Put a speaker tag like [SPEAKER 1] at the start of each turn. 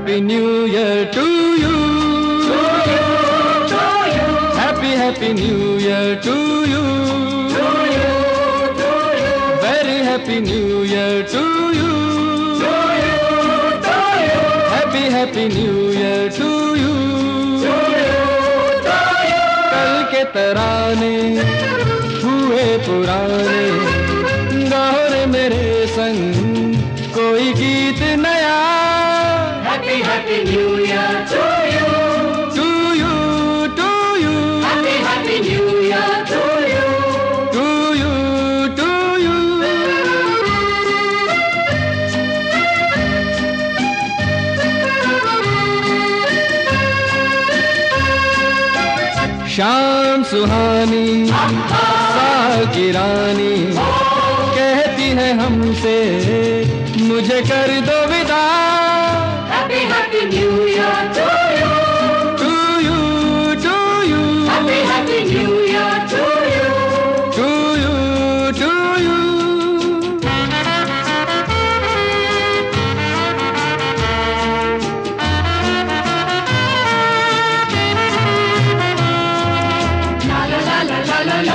[SPEAKER 1] Happy New Year to you. Happy New Year to you. Very Happy New Year to you. Happy New Year to you. कल के तराने हुए पुराने, गाओ मेरे संग कोई गीत नया.
[SPEAKER 2] Happy New Year to you.
[SPEAKER 1] To you, to you.
[SPEAKER 2] Happy New Year to you.
[SPEAKER 1] To you, to you. शाम सुहानी साल की रानी कहती है हमसे मुझे कर दो विदा.
[SPEAKER 2] Happy New Year to you.
[SPEAKER 1] To you, to you.
[SPEAKER 2] Happy New Year to you.
[SPEAKER 1] To you, to you.
[SPEAKER 2] La la la la la la.